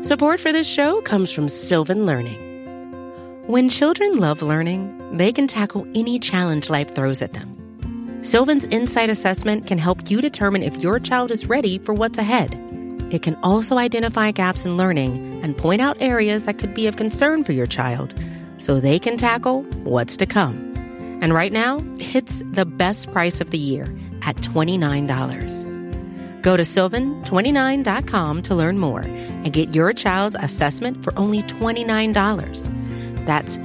Support for this show comes from Sylvan Learning. When children love learning, they can tackle any challenge life throws at them. Sylvan's Insight Assessment can help you determine if your child is ready for what's ahead. It can also identify gaps in learning and point out areas that could be of concern for your child so they can tackle what's to come. And right now, it's the best price of the year at $29. Go to sylvan29.com to learn more and get your child's assessment for only $29. That's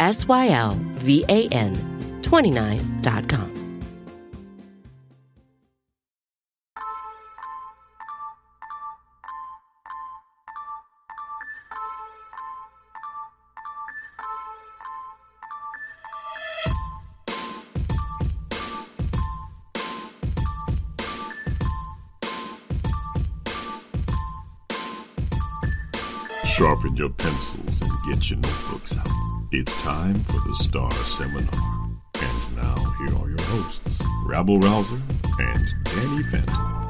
SYLVAN 29.com. Sharpen your pencils and get your notebooks out. It's time for the Star Seminar. And now, here are your hosts, Rabble Rouser and Danny Phantom.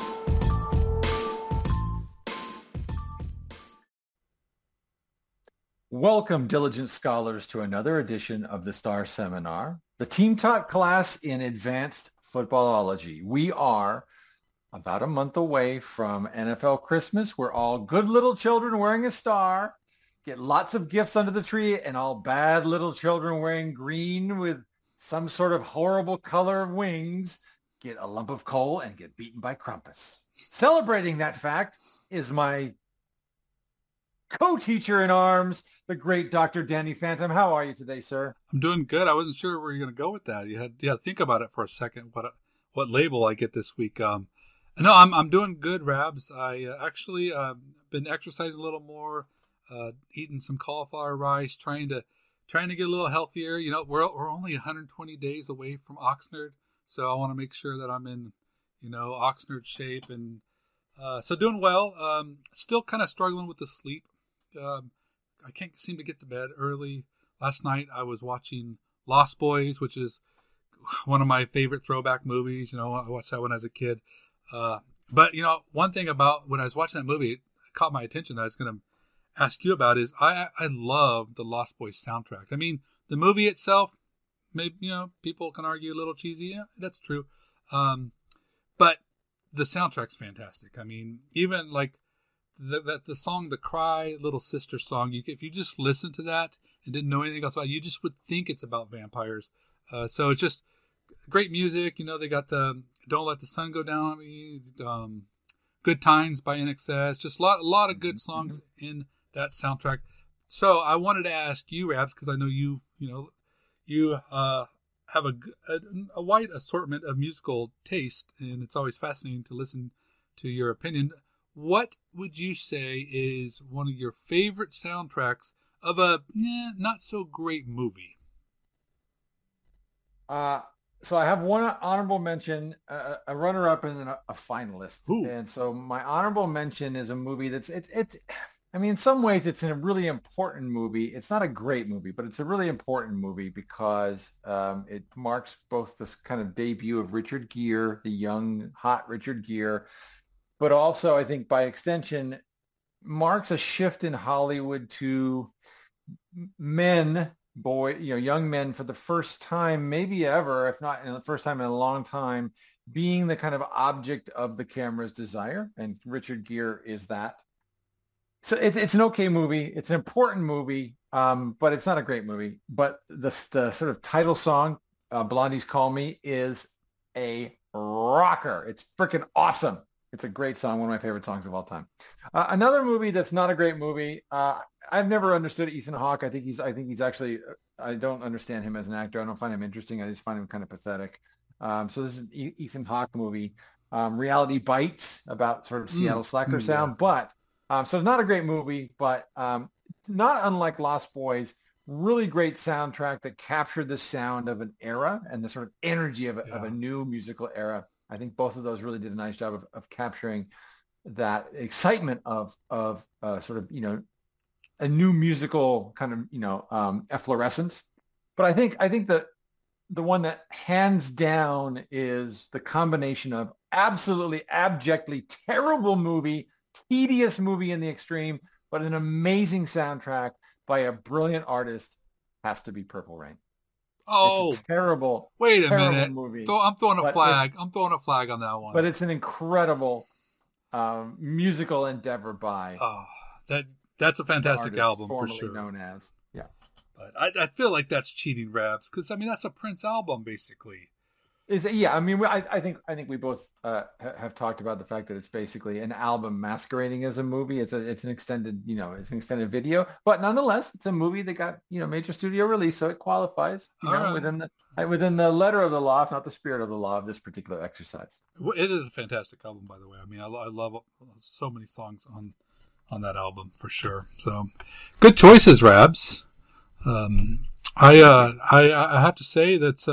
Welcome, diligent scholars, to another edition of the Star Seminar, the team taught class in advanced footballology. We are about a month away from NFL Christmas. We're all good little children wearing a star, get lots of gifts under the tree, and all bad little children wearing green with some sort of horrible color of wings get a lump of coal and get beaten by Krampus. Celebrating that fact is my co-teacher in arms, the great Dr. Danny Phantom. How are you today, sir? I'm doing good. I wasn't sure where you're going to go with that. You had to think about it for a second. What label I get this week? No, I'm doing good, Rabs. I actually been exercising a little more, eating some cauliflower rice, trying to get a little healthier. You know, we're only 120 days away from Oxnard, so I want to make sure that I'm in, Oxnard shape, and so doing well. Still kind of struggling with the sleep. I can't seem to get to bed early. Last night I was watching Lost Boys, which is one of my favorite throwback movies. I watched that when I was a kid. But one thing about when I was watching that movie, it caught my attention that I was going to ask you about is I love the Lost Boys soundtrack. I mean, the movie itself, maybe, people can argue a little cheesy. Yeah, that's true. But the soundtrack's fantastic. I mean, even like the song, the Cry Little Sister song, if you just listen to that and didn't know anything else about it, you just would think it's about vampires. So it's just great music. They got the Don't Let the Sun Go Down on Me, Good Times by NXS, just a lot of good songs in that soundtrack. So I wanted to ask you, Rabs, because I know you have a wide assortment of musical taste, and it's always fascinating to listen to your opinion. What would you say is one of your favorite soundtracks of a not so great movie? So I have one honorable mention, a runner-up, and then a finalist. Ooh. And so my honorable mention is a movie that's I mean, in some ways it's a really important movie. It's not a great movie, but it's a really important movie because it marks both this kind of debut of Richard Gere, the young, hot Richard Gere, but also I think by extension marks a shift in Hollywood to young men for the first time, maybe ever, if not in the first time in a long time, being the kind of object of the camera's desire. And Richard Gere is that. So it's an okay movie. It's an important movie, but it's not a great movie. But the sort of title song, Blondie's Call Me, is a rocker. It's freaking awesome. It's a great song, one of my favorite songs of all time. Another movie that's not a great movie. I've never understood Ethan Hawke. I think he's actually, I don't understand him as an actor. I don't find him interesting. I just find him kind of pathetic. So this is an Ethan Hawke movie. Reality Bites, about sort of Seattle slacker sound, but so not a great movie, but not unlike Lost Boys, really great soundtrack that captured the sound of an era and the sort of energy of a new musical era. I think both of those really did a nice job of capturing that excitement of sort of, a new musical kind of, efflorescence. But I think that the one that hands down is the combination of absolutely abjectly terrible movie, tedious movie in the extreme, but an amazing soundtrack by a brilliant artist has to be Purple Rain. Oh, it's a terrible, wait a terrible minute. movie. I'm throwing a flag. I'm throwing a flag on that one. But it's an incredible musical endeavor by that's a fantastic album for formerly sure. known as But I feel like that's cheating, Rabs, because I mean that's a Prince album basically. I mean, I think we both have talked about the fact that it's basically an album masquerading as a movie. It's an extended, it's an extended video, but nonetheless, it's a movie that got major studio release, so it qualifies within the letter of the law, if not the spirit of the law of this particular exercise. It is a fantastic album, by the way. I mean, I love so many songs on that album for sure. So, good choices, Rabs. I have to say that's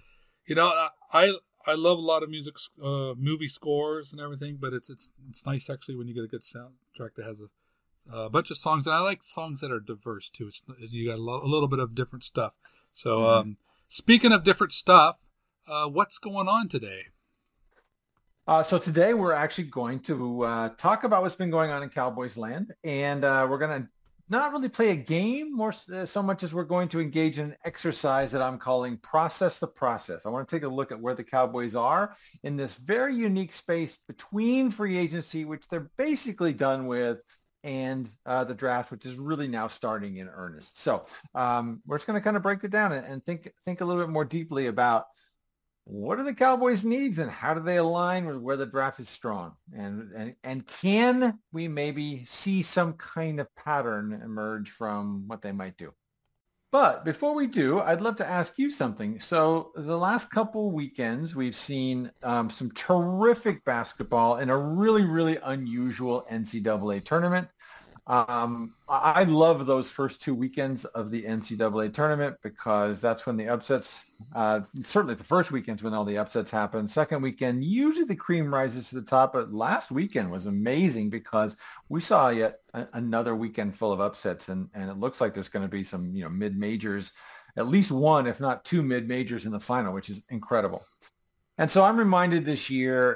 I love a lot of music, movie scores and everything, but it's nice actually when you get a good soundtrack that has a bunch of songs, and I like songs that are diverse too. You got a little bit of different stuff. So speaking of different stuff, what's going on today? So today we're actually going to talk about what's been going on in Cowboys land, and we're going to not really play a game more so much as we're going to engage in an exercise that I'm calling Process the Process. I want to take a look at where the Cowboys are in this very unique space between free agency, which they're basically done with, and the draft, which is really now starting in earnest. So we're just going to kind of break it down and think a little bit more deeply about what are the Cowboys' needs and how do they align with where the draft is strong? And can we maybe see some kind of pattern emerge from what they might do? But before we do, I'd love to ask you something. So the last couple weekends, we've seen some terrific basketball in a really, really unusual NCAA tournament. I love those first two weekends of the NCAA tournament because that's when the upsets, certainly the first weekend's when all the upsets happen. Second weekend, usually the cream rises to the top, but last weekend was amazing because we saw yet another weekend full of upsets, and it looks like there's going to be some, mid-majors, at least one, if not two mid-majors in the final, which is incredible. And so I'm reminded this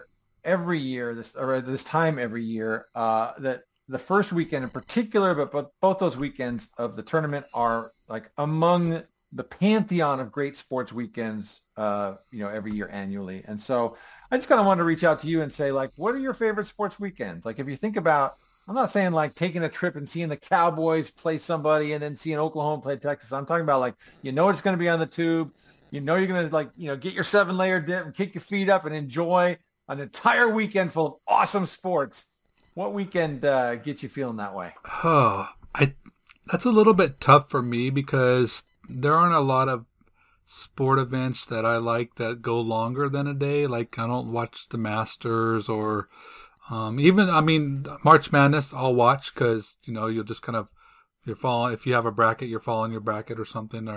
time every year, that the first weekend in particular, but both those weekends of the tournament are like among the pantheon of great sports weekends, every year annually. And so I just kind of wanted to reach out to you and say, like, what are your favorite sports weekends? Like, if you think about, I'm not saying like taking a trip and seeing the Cowboys play somebody and then seeing Oklahoma play Texas. I'm talking about like, it's going to be on the tube. You're going to get your 7-layer dip and kick your feet up and enjoy an entire weekend full of awesome sports. What weekend gets you feeling that way? That's a little bit tough for me because there aren't a lot of sport events that I like that go longer than a day. Like I don't watch the Masters or March Madness I'll watch because, you'll just kind of, if you have a bracket, you're following your bracket or something.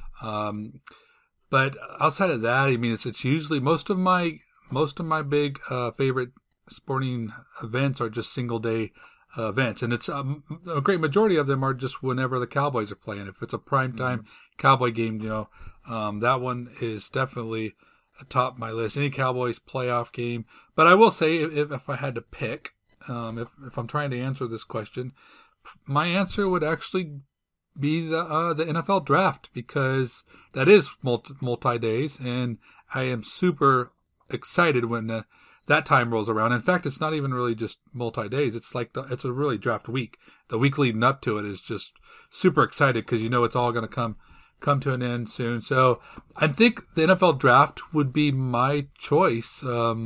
But outside of that, it's usually most of my big favorite sporting events are just single day events, and it's a great majority of them are just whenever the Cowboys are playing. If it's a primetime Cowboy game, that one is definitely atop my list. Any Cowboys playoff game, but I will say if I had to pick, if I'm trying to answer this question, my answer would actually be the NFL draft because that is multi days, and I am super excited when that time rolls around. In fact, it's not even really just multi-days. It's like it's a really draft week. The week leading up to it is just super excited because it's all going to come to an end soon. So I think the NFL draft would be my choice.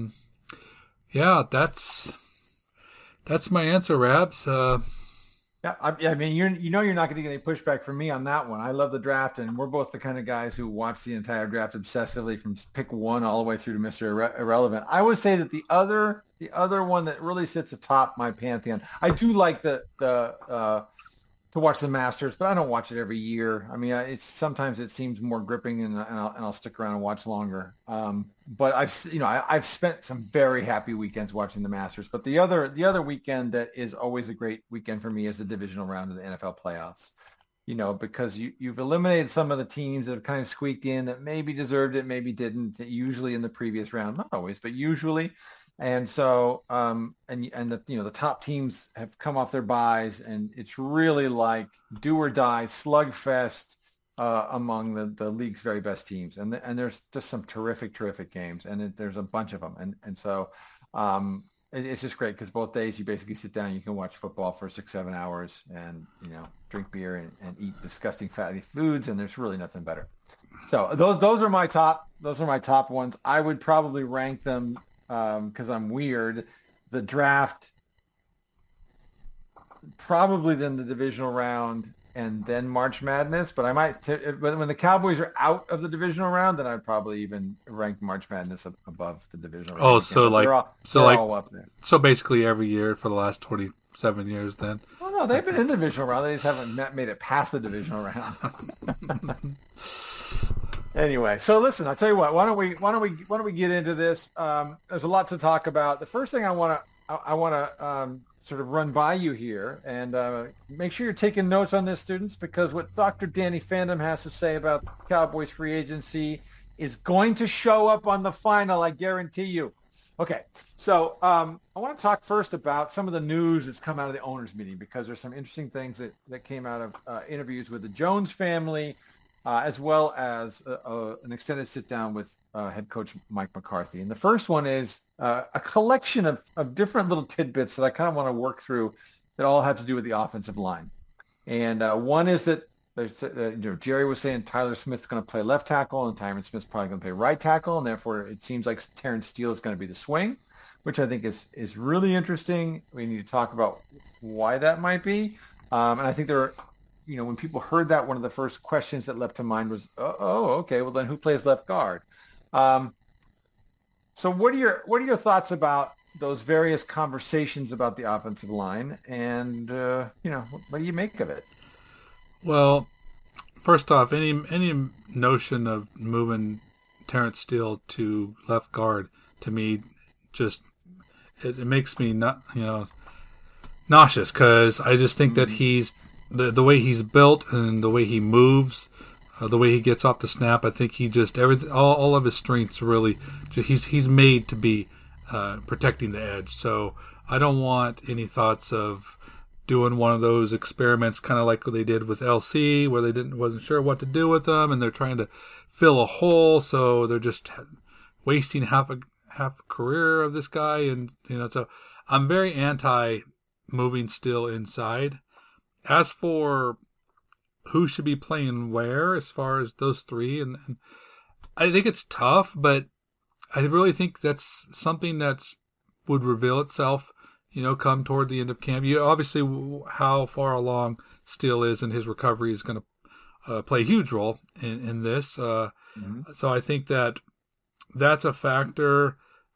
That's my answer, Rabs. Yeah, you're not going to get any pushback from me on that one. I love the draft, and we're both the kind of guys who watch the entire draft obsessively from pick one all the way through to Mr. Irrelevant. I would say that the other one that really sits atop my pantheon, I do like to watch the Masters, but I don't watch it every year. Sometimes it seems more gripping, and I'll stick around and watch longer. But I've spent some very happy weekends watching the Masters. But the other weekend that is always a great weekend for me is the divisional round of the NFL playoffs. Because you've eliminated some of the teams that have kind of squeaked in that maybe deserved it, maybe didn't. Usually in the previous round, not always, but usually. And so, and the, the top teams have come off their buys, and it's really like do or die slugfest among the league's very best teams. And there's just some terrific games, and there's a bunch of them. And so it's just great because both days you basically sit down, you can watch football for 6-7 hours, and drink beer and eat disgusting fatty foods, and there's really nothing better. So those are my top ones. I would probably rank them. Because I'm weird, the draft, probably then the divisional round, and then March Madness. But I might, but when the Cowboys are out of the divisional round, then I'd probably even rank March Madness above the divisional round. Oh, so they're all up there. So basically every year for the last 27 years, then. Well, no, they've been in the divisional round. They just haven't made it past the divisional round. Anyway, so listen, I'll tell you what. Why don't we get into this? There's a lot to talk about. The first thing I want to sort of run by you here, and make sure you're taking notes on this, students, because what Dr. Danny Fandom has to say about Cowboys free agency is going to show up on the final. I guarantee you. Okay, so I want to talk first about some of the news that's come out of the owners' meeting, because there's some interesting things that came out of interviews with the Jones family. As well as an extended sit-down with head coach Mike McCarthy. And the first one is a collection of different little tidbits that I kind of want to work through that all have to do with the offensive line. And one is that Jerry was saying Tyler Smith's going to play left tackle and Tyron Smith's probably going to play right tackle, and therefore it seems like Terrence Steele is going to be the swing, which I think is really interesting. We need to talk about why that might be. And I think there are, when people heard that, one of the first questions that leapt to mind was, okay, well then who plays left guard? So what are your thoughts about those various conversations about the offensive line, and what do you make of it? Well, first off, any notion of moving Terrence Steele to left guard, to me, just it makes me nauseous, because I just think that he's the way he's built and the way he moves, the way he gets off the snap. I think he just all of his strengths really. He's made to be protecting the edge. So I don't want any thoughts of doing one of those experiments, kind of like what they did with LC, where they wasn't sure what to do with them, and they're trying to fill a hole. So they're just wasting half a career of this guy, and So I'm very anti moving Steele inside. As for who should be playing where, as far as those three, and I think it's tough, but I really think that's something that's would reveal itself, come toward the end of camp. Obviously, how far along Steele is in his recovery is going to play a huge role in this. So I think that's a factor.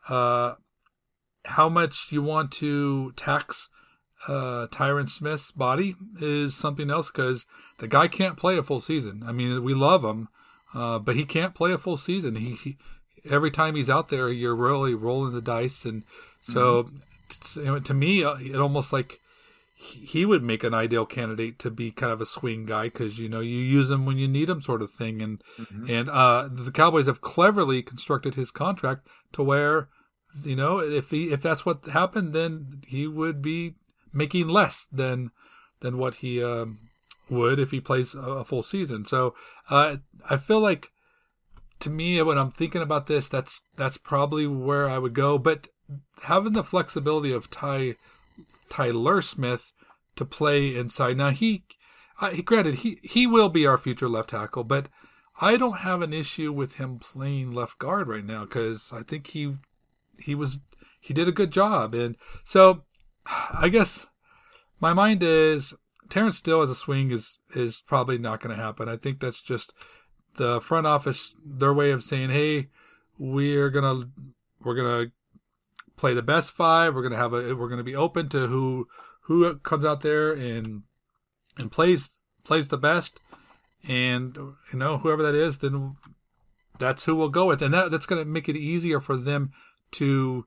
How much you want to tax Tyron Smith's body is something else, because the guy can't play a full season. I mean, we love him, but he can't play a full season. He every time he's out there, you're really rolling the dice, and so to me, it almost like he would make an ideal candidate to be kind of a swing guy, because you use him when you need him, sort of thing. And the Cowboys have cleverly constructed his contract to where if that's what happened, then he would be making less than what he would if he plays a full season. So I feel like, to me, when I'm thinking about this, that's probably where I would go. But having the flexibility of Tyler Smith to play inside, now granted he will be our future left tackle, but I don't have an issue with him playing left guard right now, because I think he did a good job. And so I guess my mind is Terrence Steele as a swing is probably not going to happen. I think that's just the front office, their way of saying, hey, we're gonna play the best five. We're gonna be open to who comes out there and plays the best, and whoever that is, then that's who we'll go with, and that's going to make it easier for them to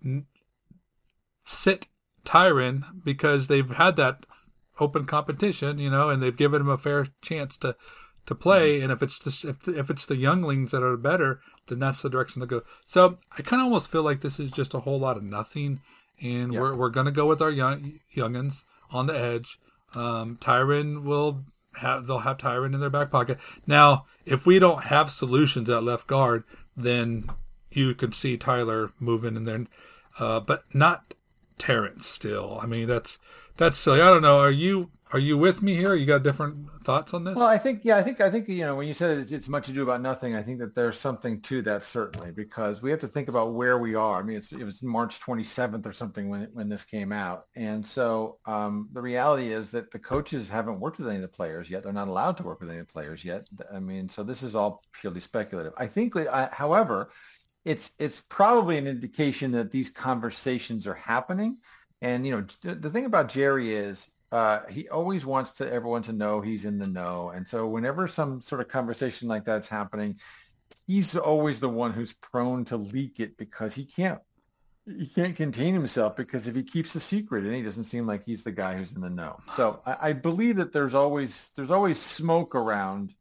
sit Tyron, because they've had that open competition, and they've given him a fair chance to play. And if it's the younglings that are better, then that's the direction to go. So I kind of almost feel like this is just a whole lot of nothing, and we're going to go with our youngins on the edge. Tyron they'll have Tyron in their back pocket. Now, if we don't have solutions at left guard, then you can see Tyler moving in there, but not Terrence Steele. I mean, that's silly. I don't know. Are you with me here? You got different thoughts on this? Well, I think when you said it's much ado about nothing, I think that there's something to that, certainly, because we have to think about where we are. I mean, it was March 27th or something when this came out. And so the reality is that the coaches haven't worked with any of the players yet. They're not allowed to work with any of the players yet. I mean, so this is all purely speculative. I think, however, it's probably an indication that these conversations are happening. And, the thing about Jerry is, he always wants everyone to know he's in the know. And so whenever some sort of conversation like that's happening, he's always the one who's prone to leak it because he can't contain himself, because if he keeps a secret, and he doesn't seem like he's the guy who's in the know. So I believe that there's always smoke around.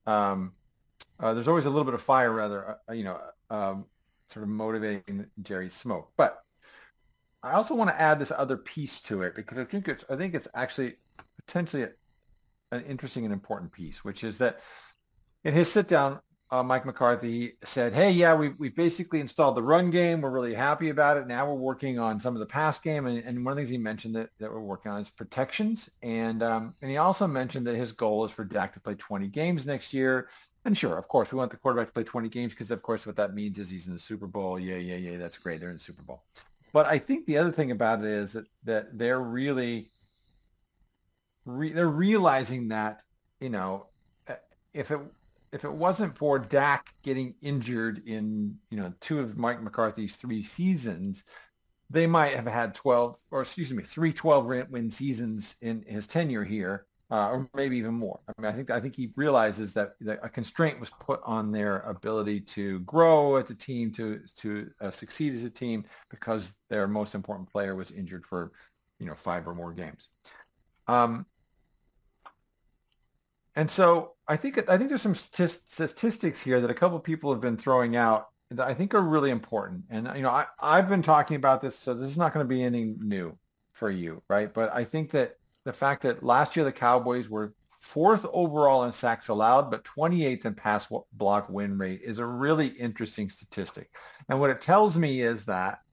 There's always a little bit of fire, rather, sort of motivating Jerry's smoke. But I also want to add this other piece to it, because I think it's actually potentially an interesting and important piece, which is that in his sit down, Mike McCarthy said, "Hey, yeah, we've basically installed the run game. We're really happy about it. Now we're working on some of the pass game, and one of the things he mentioned that we're working on is protections, and he also mentioned that his goal is for Dak to play 20 games next year." And sure, of course, we want the quarterback to play 20 games because, of course, what that means is he's in the Super Bowl. Yeah, that's great. They're in the Super Bowl. But I think the other thing about it is that they're really they're realizing that, if it wasn't for Dak getting injured in, 2 of Mike McCarthy's 3 seasons, they might have had 3 12-win seasons in his tenure here, or maybe even more. I mean, I think he realizes that a constraint was put on their ability to grow as a team, to succeed as a team, because their most important player was injured for, 5 or more games. And so I think there's some statistics here that a couple of people have been throwing out that I think are really important. And, I've been talking about this, so this is not going to be anything new for you, right? But I think that the fact that last year the Cowboys were 4th overall in sacks allowed, but 28th in pass block win rate is a really interesting statistic. And what it tells me is that,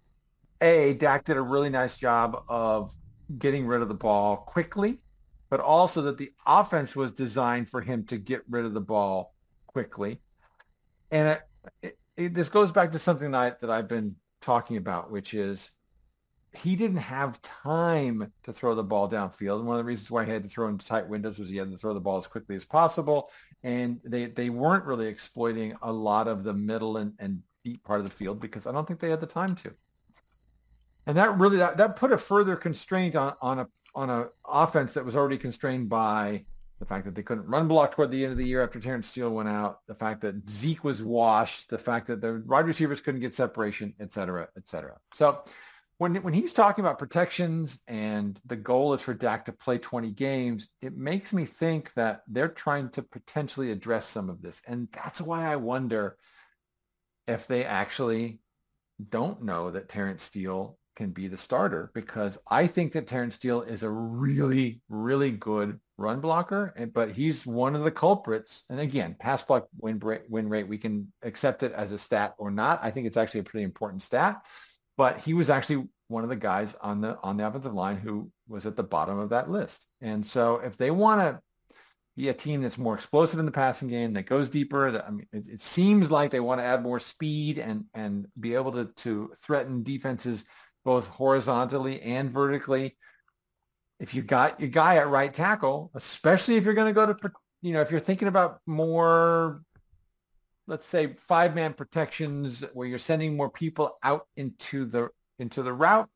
Dak did a really nice job of getting rid of the ball quickly, but also that the offense was designed for him to get rid of the ball quickly. And this goes back to something that I've been talking about, which is he didn't have time to throw the ball downfield. And one of the reasons why he had to throw into tight windows was he had to throw the ball as quickly as possible. And they weren't really exploiting a lot of the middle and deep part of the field, because I don't think they had the time to. And that really that put a further constraint on a offense that was already constrained by the fact that they couldn't run block toward the end of the year after Terrence Steele went out, the fact that Zeke was washed, the fact that the wide receivers couldn't get separation, et cetera, et cetera. So when he's talking about protections and the goal is for Dak to play 20 games, it makes me think that they're trying to potentially address some of this. And that's why I wonder if they actually don't know that Terrence Steele can be the starter, because I think that Terrence Steele is a really, really good run blocker, but he's one of the culprits. And again, pass block win rate, we can accept it as a stat or not. I think it's actually a pretty important stat, but he was actually one of the guys on the offensive line who was at the bottom of that list. And so if they want to be a team that's more explosive in the passing game, that goes deeper, it seems like they want to add more speed and be able to threaten defenses both horizontally and vertically. If you got your guy at right tackle, especially if you're going to go to, if you're thinking about more, let's say 5-man protections where you're sending more people out into the route,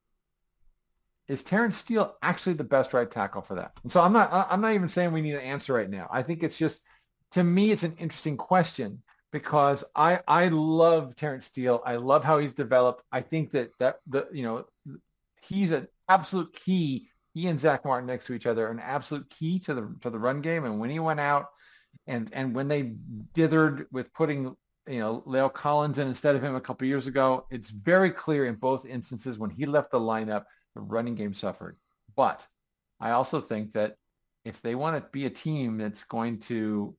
is Terrence Steele actually the best right tackle for that? And so I'm not even saying we need an answer right now. I think it's just, to me, it's an interesting question, because I love Terrence Steele. I love how he's developed. I think that he's an absolute key. He and Zach Martin next to each other are an absolute key to the run game. And when he went out and when they dithered with putting Leo Collins in instead of him a couple years ago. It's very clear in both instances when he left the lineup, the running game suffered. But I also think that if they want to be a team that's going to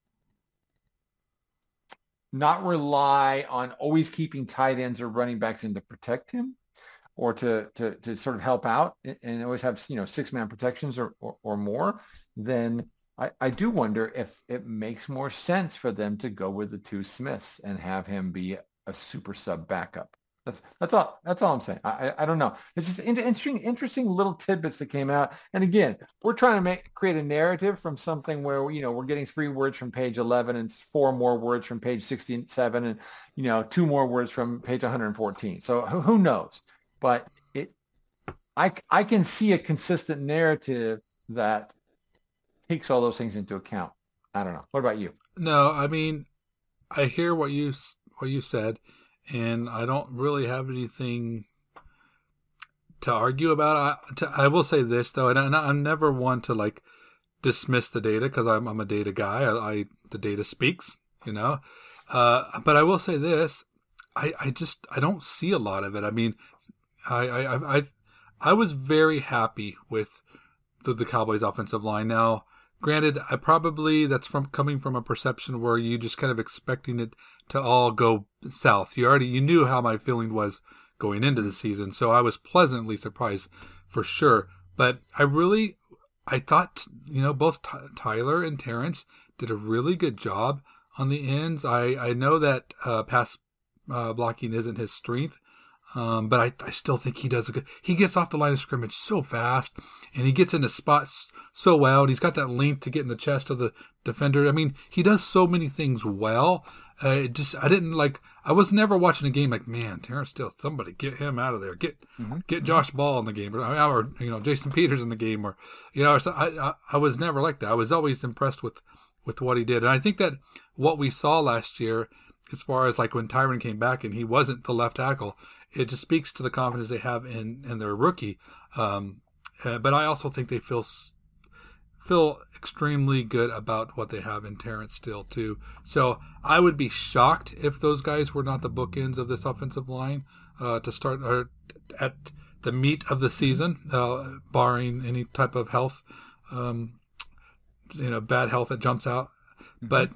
not rely on always keeping tight ends or running backs in to protect him or to sort of help out and always have, 6-man protections or more, then I do wonder if it makes more sense for them to go with the two Smiths and have him be a super sub backup. That's all I'm saying. I don't know. It's just interesting little tidbits that came out. And again, we're trying to create a narrative from something where, we're getting 3 words from page 11 and 4 more words from page 67 and, 2 more words from page 114. So who knows? But I can see a consistent narrative that takes all those things into account. I don't know. What about you? No, I mean, I hear what you said, and I don't really have anything to argue about. I will say this though, and I'm never one to dismiss the data because I'm a data guy. The data speaks, But I will say this, I don't see a lot of it. I mean, I was very happy with the Cowboys offensive line. Now, granted, that's coming from a perception where you just kind of expecting it to all go south. You knew how my feeling was going into the season, so I was pleasantly surprised for sure. But I thought, both Tyler and Terrence did a really good job on the ends. I know that pass blocking isn't his strength. But I still think he does he gets off the line of scrimmage so fast and he gets into spots so well. And he's got that length to get in the chest of the defender. I mean, he does so many things well. I was never watching a game like, man, Terrence Steele, somebody get him out of there. Get Josh Ball in the game or Jason Peters in the game so I was never like that. I was always impressed with what he did. And I think that what we saw last year, as far as when Tyron came back and he wasn't the left tackle, it just speaks to the confidence they have in their rookie. But I also think they feel extremely good about what they have in Terrence Steele too. So I would be shocked if those guys were not the bookends of this offensive line to start or at the meat of the season, barring any type of health, bad health that jumps out. But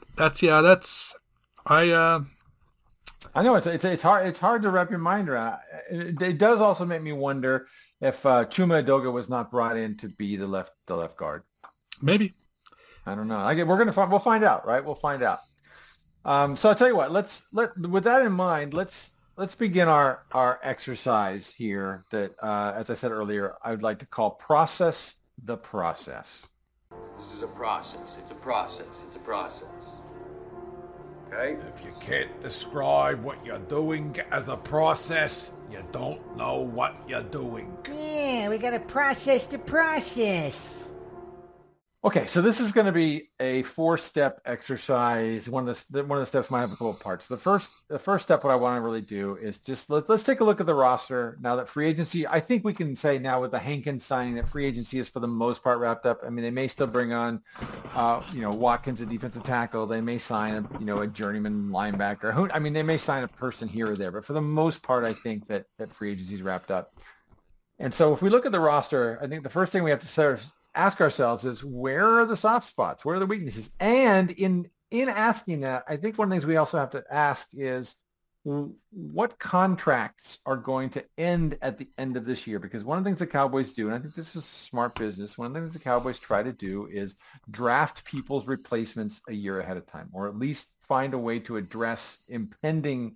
I know it's hard. It's hard to wrap your mind around. It does also make me wonder if Chuma Edoga was not brought in to be the left guard. Maybe. I don't know. We'll find out, right? We'll find out. So I'll tell you what. With that in mind, let's begin our exercise here. That, as I said earlier, I would like to call process the process. This is a process. It's a process. It's a process. Okay? If you can't describe what you're doing as a process, you don't know what you're doing. Yeah, we gotta process the process. Okay, so this is going to be a 4-step exercise. One of the steps might have a couple of parts. The first step, what I want to really do is just let's take a look at the roster now that free agency. I think we can say now with the Hankins signing that free agency is for the most part wrapped up. I mean, they may still bring on, Watkins, a defensive tackle. They may sign a journeyman linebacker. They may sign a person here or there, but for the most part, I think that free agency is wrapped up. And so if we look at the roster, I think the first thing we have to ask ourselves is, where are the soft spots? Where are the weaknesses? And in asking that, I think one of the things we also have to ask is, what contracts are going to end at the end of this year? Because one of the things the Cowboys do, and I think this is smart business, one of the things the Cowboys try to do is draft people's replacements a year ahead of time, or at least find a way to address impending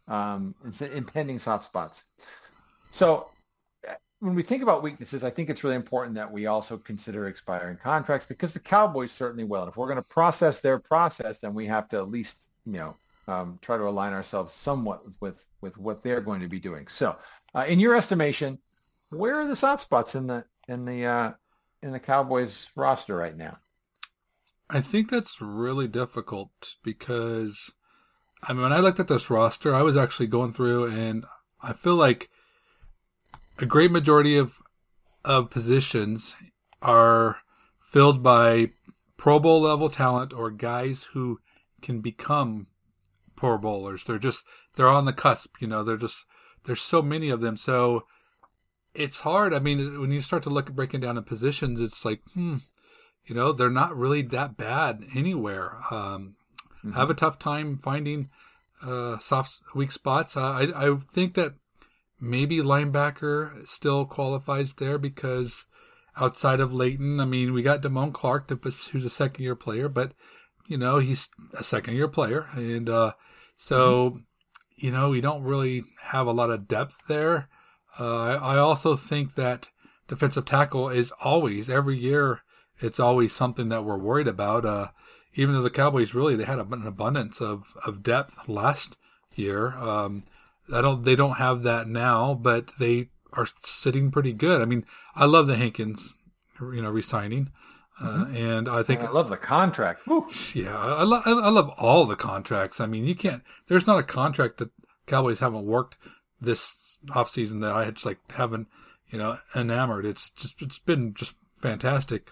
soft spots. So when we think about weaknesses, I think it's really important that we also consider expiring contracts, because the Cowboys certainly will. And if we're going to process their process, then we have to at least, try to align ourselves somewhat with what they're going to be doing. So, in your estimation, where are the soft spots in the Cowboys roster right now? I think that's really difficult because, when I looked at this roster, I was actually going through, and I feel like a great majority of positions are filled by Pro Bowl level talent or guys who can become Pro Bowlers. They're on the cusp. There's so many of them. So it's hard. I mean, when you start to look at breaking down the positions, it's like, they're not really that bad anywhere. I have a tough time finding soft, weak spots. I think that maybe linebacker still qualifies there because outside of Leighton, I mean, we got Damone Clark, who's a second-year player, but, he's a second-year player. And we don't really have a lot of depth there. I also think that defensive tackle is always, every year, it's always something that we're worried about. Even though the Cowboys they had an abundance of depth last year. They don't have that now, but they are sitting pretty good. I mean, I love the Hankins, re-signing. And I think I love the contract. Woo. Yeah, I love all the contracts. I mean, there's not a contract that Cowboys haven't worked this offseason that I just haven't, enamored. It's been just fantastic.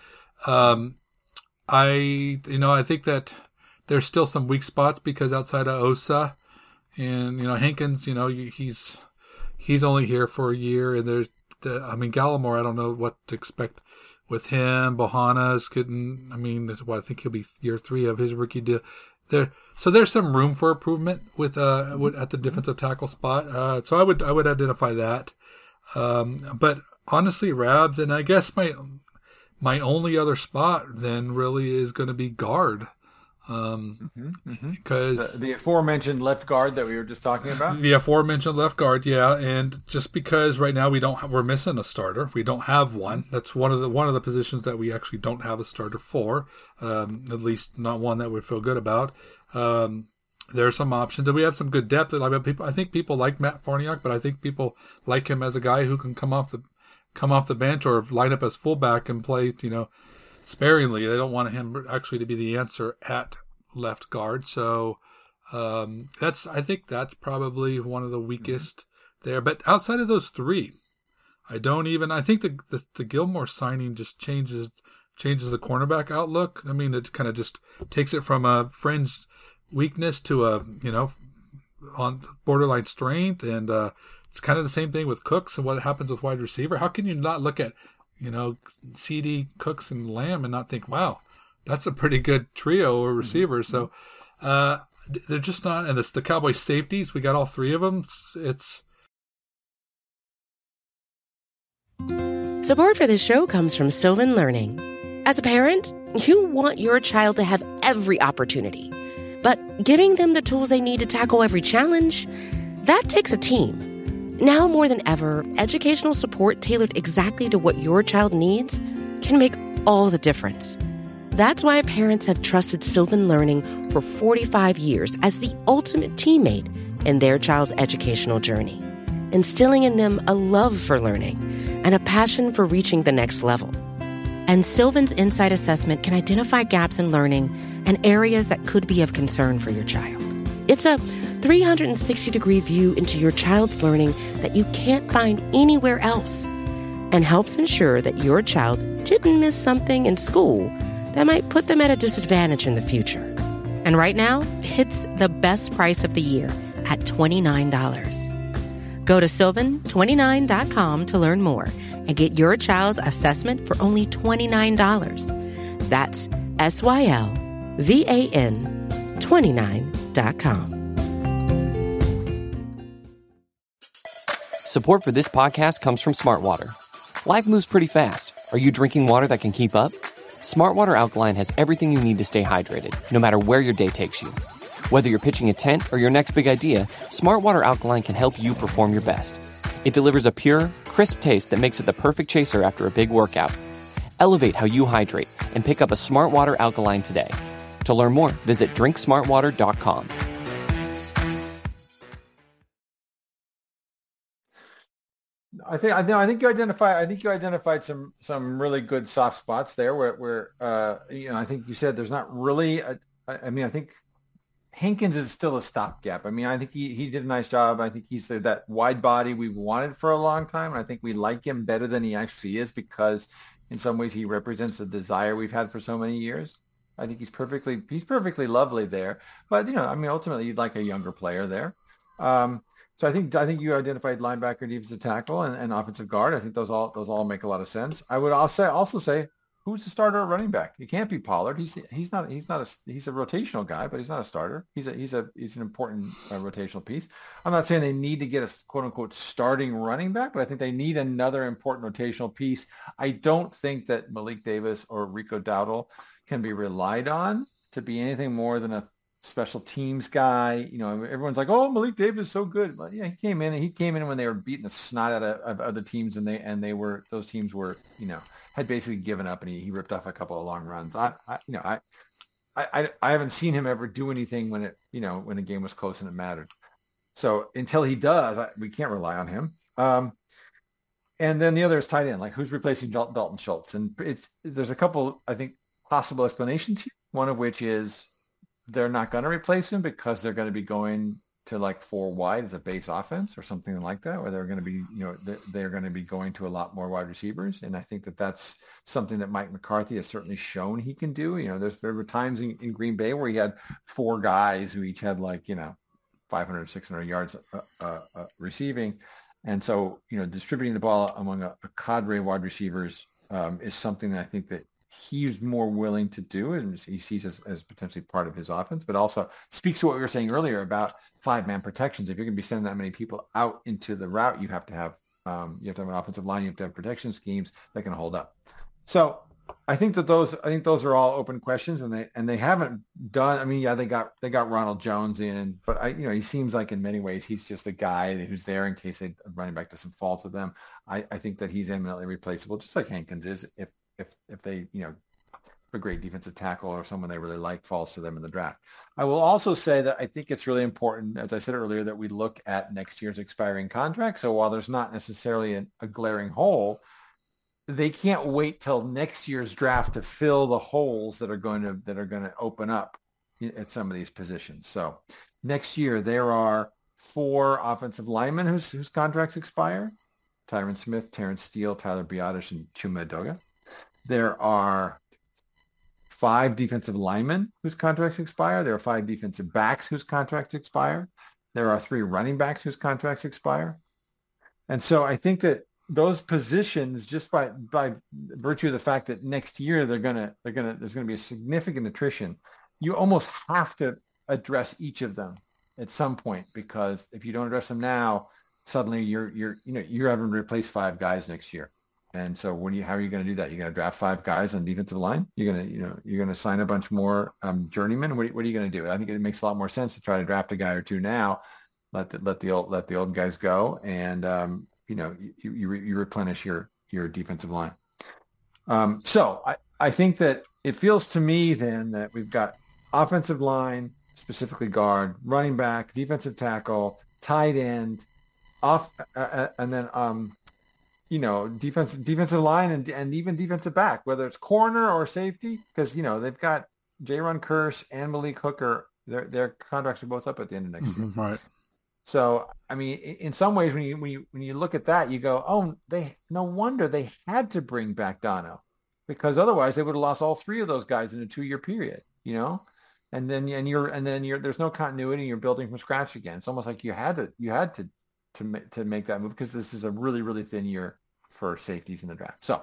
I think that there's still some weak spots because outside of Osa and, Hankins, he's only here for a year, and Gallimore, I don't know what to expect with him. Bohanna's I think he'll be year 3 of his rookie deal. So there's some room for improvement with at the defensive tackle spot. So I would identify that. But honestly, Rabs, and I guess my only other spot then really is going to be guard. Because the aforementioned left guard that we were just talking about. The aforementioned left guard, yeah, and just because right now we're missing a starter, we don't have one. That's one of the positions that we actually don't have a starter for, at least not one that we feel good about. There are some options, and we have some good depth. I think people like Matt Farniok, but I think people like him as a guy who can come off the bench or line up as fullback and play, sparingly. They don't want him actually to be the answer at left guard. So I think that's probably one of the weakest there. But outside of those three, I think the Gilmore signing just changes the cornerback outlook. I mean, it kind of just takes it from a fringe weakness to a on borderline strength, and it's kind of the same thing with Cooks and what happens with wide receiver. How can you not look at CD, Cooks, and Lamb and not think, wow, that's a pretty good trio or receiver. So they're just not, and the Cowboys safeties, we got all three of them. Support for this show comes from Sylvan Learning. As a parent, you want your child to have every opportunity, but giving them the tools they need to tackle every challenge, that takes a team. Now more than ever, educational support tailored exactly to what your child needs can make all the difference. That's why parents have trusted Sylvan Learning for 45 years as the ultimate teammate in their child's educational journey, instilling in them a love for learning and a passion for reaching the next level. And Sylvan's Insight Assessment can identify gaps in learning and areas that could be of concern for your child. It's a 360-degree view into your child's learning that you can't find anywhere else, and helps ensure that your child didn't miss something in school that might put them at a disadvantage in the future. And right now, it's the best price of the year at $29. Go to sylvan29.com to learn more and get your child's assessment for only $29. That's SYLVAN 29.com. Support for this podcast comes from Smartwater. Life moves pretty fast. Are you drinking water that can keep up? Smartwater Alkaline has everything you need to stay hydrated, no matter where your day takes you. Whether you're pitching a tent or your next big idea, Smartwater Alkaline can help you perform your best. It delivers a pure, crisp taste that makes it the perfect chaser after a big workout. Elevate how you hydrate and pick up a Smartwater Alkaline today. To learn more, visit drinksmartwater.com. I think you identified some really good soft spots there where I think you said there's not really I think Hankins is still a stopgap. I mean, I think he did a nice job. I think he's that wide body we've wanted for a long time, and I think we like him better than he actually is because in some ways he represents the desire we've had for so many years. I think he's perfectly lovely there. But, I mean, ultimately you'd like a younger player there. So I think you identified linebacker, defensive tackle, and offensive guard. I think those all make a lot of sense. I would also say who's the starter at running back? It can't be Pollard. He's a rotational guy, but he's not a starter. He's an important rotational piece. I'm not saying they need to get a quote unquote starting running back, but I think they need another important rotational piece. I don't think that Malik Davis or Rico Dowdle can be relied on to be anything more than a special teams guy. Everyone's like, oh, Malik Davis is so good. But yeah, he came in when they were beating the snot out of other teams, and those teams were, had basically given up, and he ripped off a couple of long runs. I haven't seen him ever do anything when the game was close and it mattered. So until he does, we can't rely on him. And then the other is tight end, like who's replacing Dalton Schultz. And there's a couple, I think, possible explanations here. One of which is they're not going to replace him because they're going to be going to like 4 wide as a base offense or something like that, or they're going to be, they're going to be going to a lot more wide receivers. And I think that that's something that Mike McCarthy has certainly shown he can do. There were times in Green Bay where he had 4 guys who each had 500, 600 yards receiving. And so, distributing the ball among a cadre of wide receivers is something that I think that he's more willing to do, and he sees as potentially part of his offense, but also speaks to what we were saying earlier about 5-man protections. If you're going to be sending that many people out into the route, you have to have an offensive line. You have to have protection schemes that can hold up. So I think those are all open questions, and they haven't done. I mean, yeah, they got Ronald Jones in, but he seems like in many ways he's just a guy who's there in case a running back doesn't fall to them. I think that he's eminently replaceable, just like Hankins is if they, a great defensive tackle or someone they really like falls to them in the draft. I will also say that I think it's really important, as I said earlier, that we look at next year's expiring contract. So while there's not necessarily a glaring hole, they can't wait till next year's draft to fill the holes that are going to open up at some of these positions. So next year there are 4 offensive linemen whose contracts expire: Tyron Smith, Terrence Steele, Tyler Biotish, and Chuma Edoga. There are 5 defensive linemen whose contracts expire. There are 5 defensive backs whose contracts expire. There are 3 running backs whose contracts expire. And so I think that those positions, just by virtue of the fact that next year there's going to be a significant attrition, you almost have to address each of them at some point, because if you don't address them now, suddenly you're having to replace 5 guys next year. And so how are you going to do that? You're going to draft 5 guys on defensive line. You're going to sign a bunch more journeymen. What are you going to do? I think it makes a lot more sense to try to draft a guy or 2 now, let the old guys go, and you replenish your defensive line. So I think that it feels to me then that we've got offensive line, specifically guard, running back, defensive tackle, tight end, and then defensive line and even defensive back, whether it's corner or safety, because they've got Jaron Kearse and Malik Hooker. Their contracts are both up at the end of next year. Right. So I mean, in some ways, when you look at that, you go, oh, no wonder they had to bring back Dono, because otherwise they would have lost all 3 of those guys in a 2-year period. And then there's no continuity. You're building from scratch again. It's almost like you had to make that move, because this is a really, really thin year for safeties in the draft. So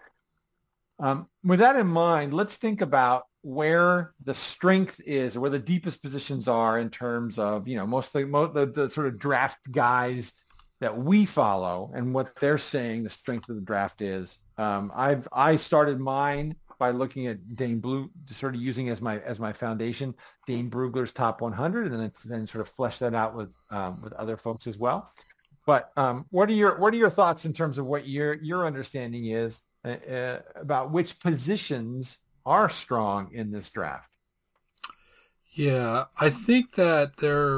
with that in mind, let's think about where the strength is, or where the deepest positions are in terms of, mostly the sort of draft guys that we follow and what they're saying the strength of the draft is. I started mine by looking at Dane Blue, sort of using as my foundation, Dane Brugler's top 100, and then sort of flesh that out with other folks as well. But what are your thoughts in terms of what your understanding is about which positions are strong in this draft? Yeah, I think that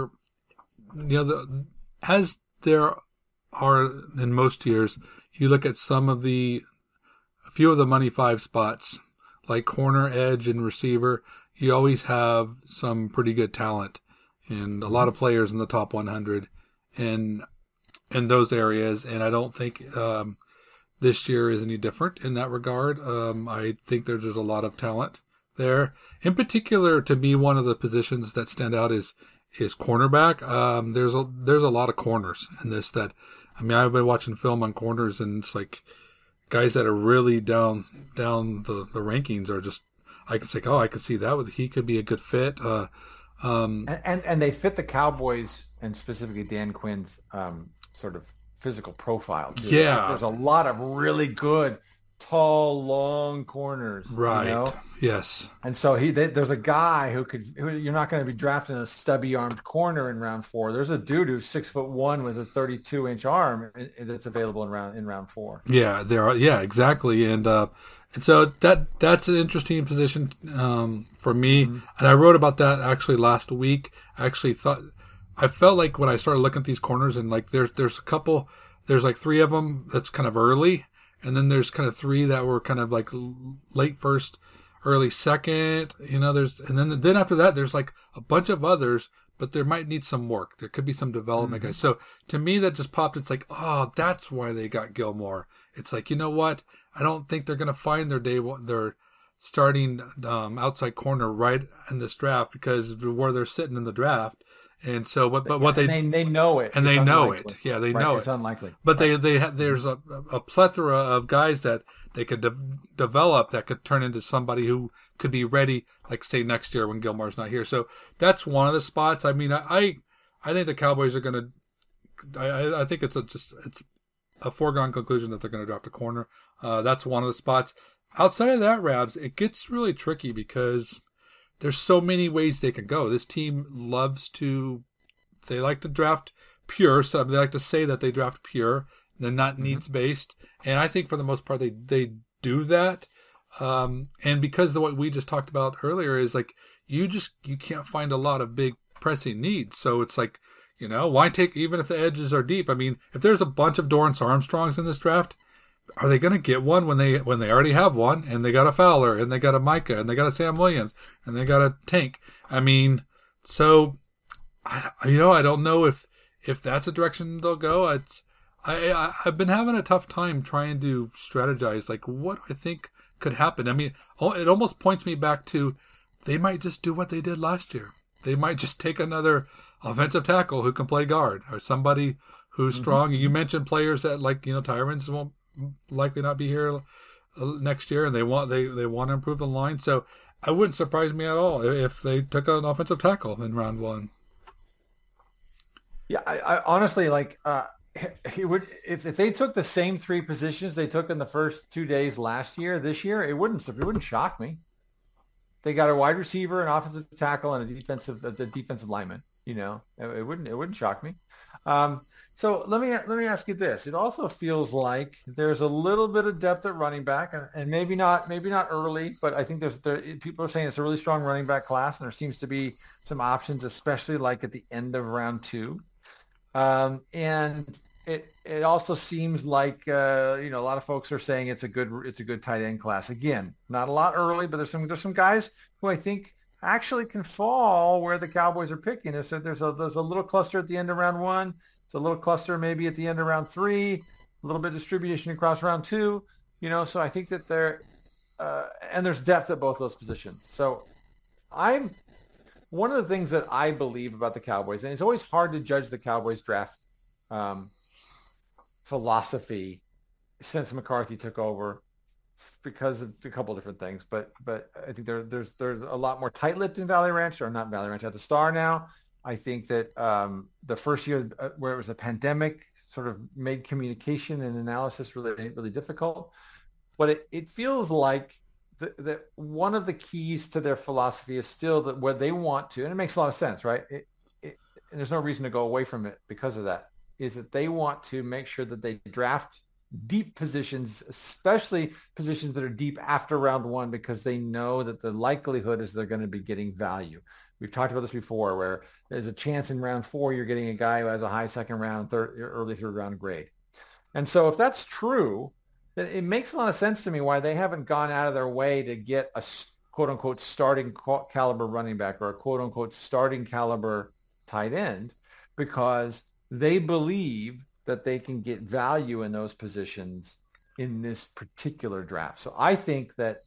as there are in most years, you look at a few of the money 5 spots, like corner, edge, and receiver, you always have some pretty good talent and a lot of players in the top 100 in those areas. And I don't think this year is any different in that regard. I think there's a lot of talent there. In particular, to me, one of the positions that stand out is cornerback. There's a lot of corners in this that, I mean, I've been watching film on corners, and it's like guys that are really down the rankings are just, I can say, oh, I could see that he could be a good fit. And they fit the Cowboys and specifically Dan Quinn's sort of physical profile too. Yeah, like, there's a lot of really good, tall, long corners. Right. You know? Yes. And so there's a guy who you're not going to be drafting a stubby-armed corner in round 4. There's a dude who's 6'1" with a 32-inch arm that's available in round 4. Yeah, there are. Yeah, exactly. And so that's an interesting position for me. Mm-hmm. And I wrote about that actually last week. I felt like when I started looking at these corners, and like there's a couple, there's like 3 of them that's kind of early, and then there's kind of 3 that were kind of like late first, early second. You know, and then after that there's like a bunch of others, but there might need some work. There could be some development, guys. So to me, that just popped. It's like, oh, that's why they got Gilmore. It's like, you know what? I don't think they're gonna find their starting outside corner right in this draft, because where they're sitting in the draft. And so, they know it, and they know it. Yeah, they know it. It's unlikely, but there's a plethora of guys that they could develop that could turn into somebody who could be ready, like say next year when Gilmore's not here. So that's one of the spots. I mean, I think the Cowboys are going to. I think it's a foregone conclusion that they're going to draft a corner. That's one of the spots. Outside of that, Rabs, it gets really tricky because there's so many ways they can go. This team they like to draft pure, so they like to say that they draft pure, they're not needs-based. And I think for the most part, they do that. And because of what we just talked about earlier is like, you can't find a lot of big pressing needs. So it's like, you know, why take, even if the edges are deep? I mean, if there's a bunch of Dorrance Armstrongs in this draft, are they going to get one when they already have one, and they got a Fowler, and they got a Micah, and they got a Sam Williams, and they got a Tank? I mean, so, I don't know if that's a direction they'll go. I've been having a tough time trying to strategize, like, what I think could happen. I mean, it almost points me back to, they might just do what they did last year. They might just take another offensive tackle who can play guard, or somebody who's strong. You mentioned players that, like, Tyrants won't likely not be here next year, and they want to improve the line. So it wouldn't surprise me at all if they took an offensive tackle in round 1. Yeah, I honestly, like, he would, if they took the same 3 positions they took in the first 2 days last year, this year, it wouldn't shock me. They got a wide receiver, an offensive tackle, and a defensive lineman. It wouldn't shock me. So let me ask you this. It also feels like there's a little bit of depth at running back, and maybe not early, but I think people are saying it's a really strong running back class, and there seems to be some options, especially like at the end of round 2. And it also seems like a lot of folks are saying it's a good tight end class. Again, not a lot early, but there's some guys who I think actually can fall where the Cowboys are picking. So there's a little cluster at the end of round 1. It's a little cluster maybe at the end of round 3. A little bit of distribution across round 2. So I think that and there's depth at both those positions. So one of the things that I believe about the Cowboys, and it's always hard to judge the Cowboys draft philosophy since McCarthy took over, because of a couple of different things, but I think there's a lot more tight-lipped in Valley Ranch, or not Valley Ranch, at the Star now. I think that the first year where it was a pandemic sort of made communication and analysis really, really difficult. But it feels like that one of the keys to their philosophy is still that what they want to, and it makes a lot of sense, right? And there's no reason to go away from it because of that, is that they want to make sure that they draft deep positions, especially positions that are deep after round 1, because they know that the likelihood is they're going to be getting value. We've talked about this before, where there's a chance in round 4 you're getting a guy who has a high second round, early third round grade. And so if that's true, then it makes a lot of sense to me why they haven't gone out of their way to get a quote unquote starting caliber running back, or a quote unquote starting caliber tight end, because they believe that they can get value in those positions in this particular draft. So I think that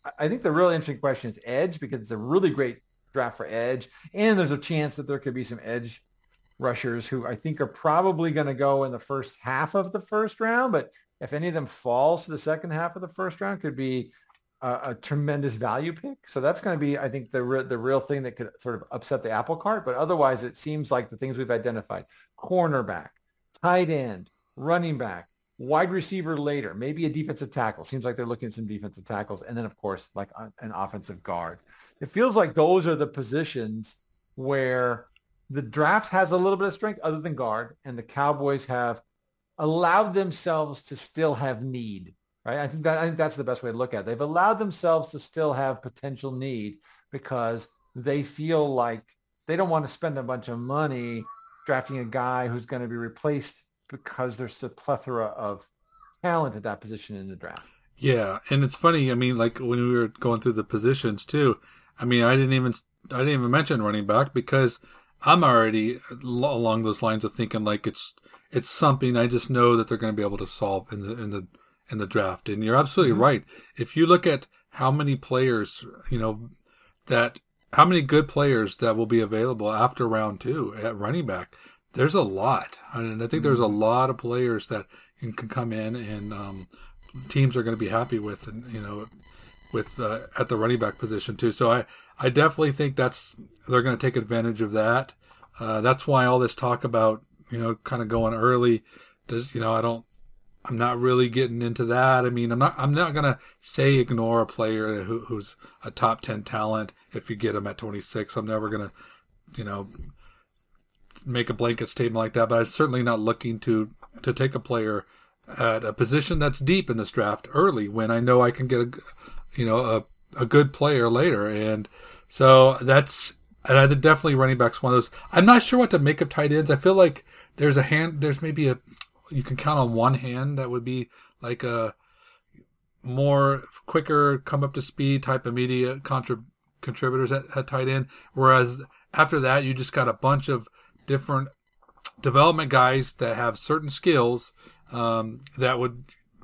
I think the real interesting question is edge, because it's a really great draft for edge. And there's a chance that there could be some edge rushers who I think are probably going to go in the first half of the first round. But if any of them falls to the second half of the first round, could be a tremendous value pick. So that's going to be, I think, the real thing that could sort of upset the apple cart. But otherwise, it seems like the things we've identified: cornerback, tight end, running back, wide receiver later, maybe a defensive tackle. Seems like they're looking at some defensive tackles. And then, of course, like an offensive guard. It feels like those are the positions where the draft has a little bit of strength other than guard, and the Cowboys have allowed themselves to still have need. Right? I think that's the best way to look at it. They've allowed themselves to still have potential need because they feel like they don't want to spend a bunch of money drafting a guy who's going to be replaced because there's a plethora of talent at that position in the draft. Yeah, and it's funny. I mean, like when we were going through the positions too. I mean, I didn't even mention running back because I'm already along those lines of thinking like it's something I just know that they're going to be able to solve in the draft. And you're absolutely right. If you look at how many players, how many good players that will be available after round 2 at running back, there's a lot. And I think there's a lot of players that can come in and teams are going to be happy with, and at the running back position too. So I definitely think they're going to take advantage of that. That's why all this talk about, kind of going early I'm not really getting into that. I mean, I'm not going to say ignore a player who's a top 10 talent if you get him at 26. I'm never going to, make a blanket statement like that, but I'm certainly not looking to take a player at a position that's deep in this draft early when I know I can get a good player later. And so I think definitely running back's one of those. I'm not sure what to make of tight ends. I feel like there's maybe you can count on one hand that would be like a more quicker, come up to speed type immediate contributors at tight end. Whereas after that, you just got a bunch of different development guys that have certain skills that would,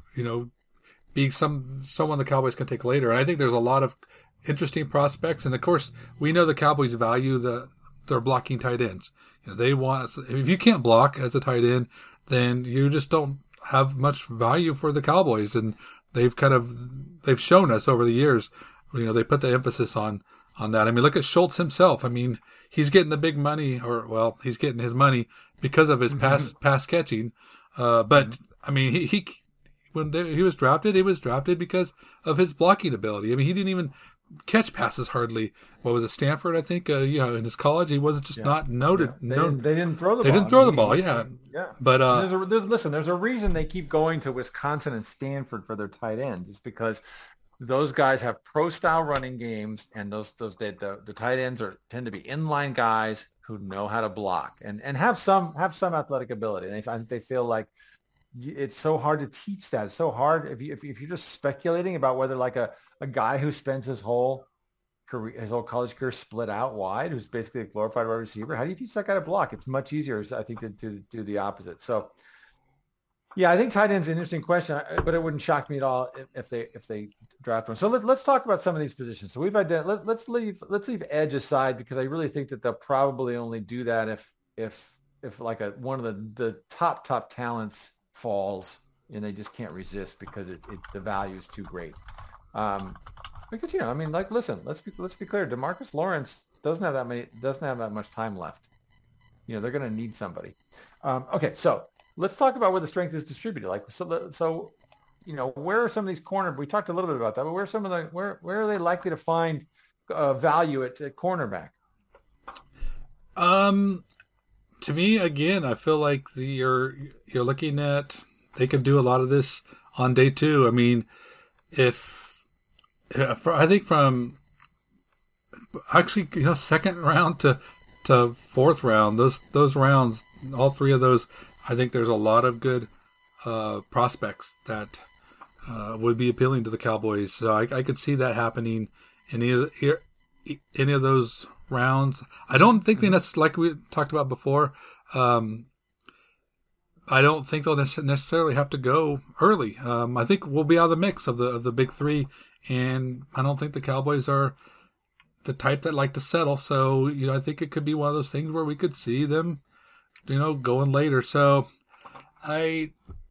be someone the Cowboys can take later. And I think there's a lot of interesting prospects. And of course, we know the Cowboys value their blocking tight ends. They want, if you can't block as a tight end, then you just don't have much value for the Cowboys. And they've shown us over the years, they put the emphasis on that. I mean, look at Schultz himself. I mean, he's getting the big money, he's getting his money because of his pass catching. But I mean, when he was drafted because of his blocking ability. I mean, he didn't even catch passes hardly. What was it, Stanford? I think, in his college, he was just not noted. Yeah. They didn't throw the ball. They didn't throw the ball. Yeah. Yeah. But, there's a reason they keep going to Wisconsin and Stanford for their tight ends. It's because those guys have pro style running games, and the tight ends tend to be inline guys who know how to block and have some athletic ability. And I think they feel like it's so hard to teach that. It's so hard if you're just speculating about whether like a guy who spends his whole college career split out wide, who's basically a glorified wide receiver, how do you teach that guy to block? It's much easier, I think, to do the opposite. So, yeah, I think tight end's an interesting question, but it wouldn't shock me at all if they draft one. So let's talk about some of these positions. So let's leave edge aside, because I really think that they'll probably only do that if like one of the top talents falls and they just can't resist because the value is too great. Because listen, let's be clear. DeMarcus Lawrence doesn't have that much time left. They're going to need somebody. Okay, so let's talk about where the strength is distributed. Where are some of these corner? We talked a little bit about that, but where are they likely to find value at cornerback? To me, again, I feel like you're looking at, they can do a lot of this on day 2. I mean, I think from actually, second round to fourth round, those rounds, all 3 of those, I think there's a lot of good prospects that would be appealing to the Cowboys. So I could see that happening in any of those rounds. I don't think that's like we talked about before. I don't think they'll necessarily have to go early. I think we'll be out of the mix of the big 3 and I don't think the Cowboys are the type that like to settle. So, I think it could be one of those things where we could see them, going later. So I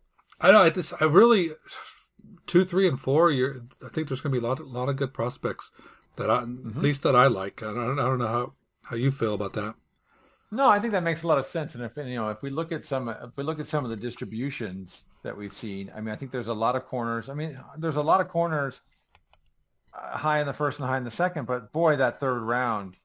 really 2, 3, and 4. I think there's going to be a lot of good prospects that at least that I like. I don't know how you feel about that. No, I think that makes a lot of sense. And if we look at some of the distributions that we've seen, I mean, I think there's a lot of corners. I mean, there's a lot of corners high in the first and high in the second, but boy, that third round,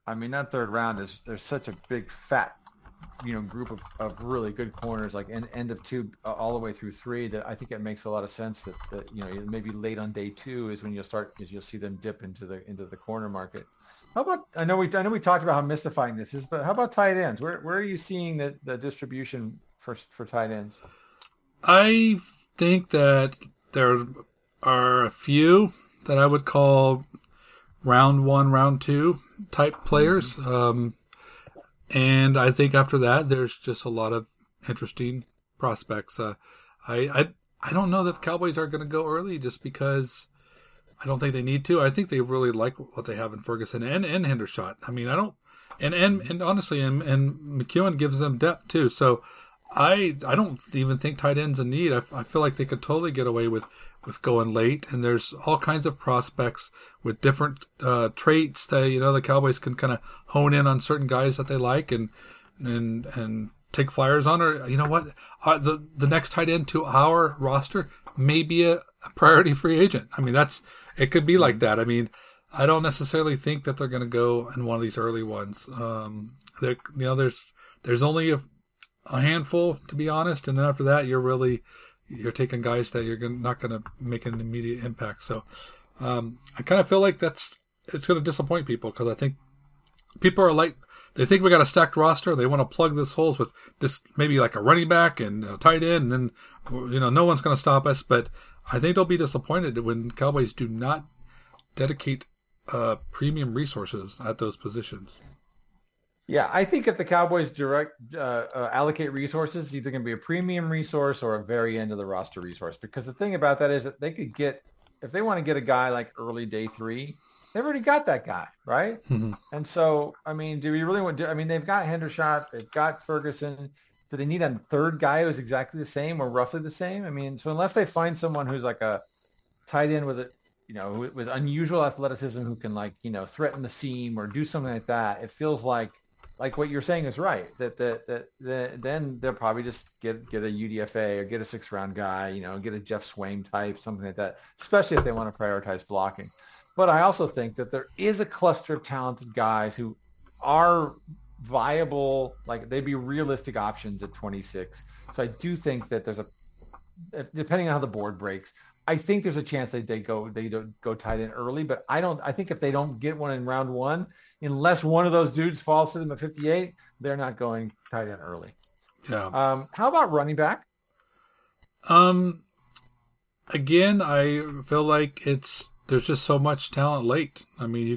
there's such a big fat, group of really good corners, like end of 2 all the way through 3, that I think it makes a lot of sense that maybe late on day 2 is when you'll see them dip into the corner market. How about, I know we talked about how mystifying this is, but how about tight ends? Where are you seeing the distribution for tight ends? I think that there are a few that I would call round 1, round 2 type players. And I think after that, there's just a lot of interesting prospects. I don't know that the Cowboys are going to go early just because I don't think they need to. I think they really like what they have in Ferguson and Hendershot. I mean, and honestly, and McEwen gives them depth too. So I don't even think tight end's a need. I feel like they could totally get away with going late, and there's all kinds of prospects with different traits that the Cowboys can kind of hone in on certain guys that they like and take flyers on. Or what, the next tight end to our roster may be a priority free agent. I mean, it could be like that. I mean, I don't necessarily think that they're going to go in one of these early ones. There's only a handful, to be honest, and then after that, you're taking guys that you're not going to make an immediate impact. So I kind of feel like it's going to disappoint people, because I think people are they think we got a stacked roster. They want to plug these holes with this, maybe like a running back and a tight end, and then no one's going to stop us. But I think they'll be disappointed when Cowboys do not dedicate premium resources at those positions. Yeah, I think if the Cowboys allocate resources, it's either going to be a premium resource or a very end of the roster resource. Because the thing about that is that they could get, if they want to get a guy like early day 3, they've already got that guy, right? Mm-hmm. And so, I mean, do we really want to? I mean, they've got Hendershot, they've got Ferguson. Do they need a third guy who's exactly the same or roughly the same? I mean, so unless they find someone who's like a tight end with with unusual athleticism who can threaten the seam or do something like that, it feels like what you're saying is right. Then they'll probably just get a UDFA or get a 6th round guy, get a Jeff Swaim type, something like that, especially if they want to prioritize blocking. But I also think that there is a cluster of talented guys who are viable, they'd be realistic options at 26. So I do think that depending on how the board breaks, I think there's a chance they go tight end early, but I think if they don't get one in round 1, unless one of those dudes falls to them at 58, they're not going tight end early. Yeah. How about running back? Again, I feel like there's just so much talent late. I mean,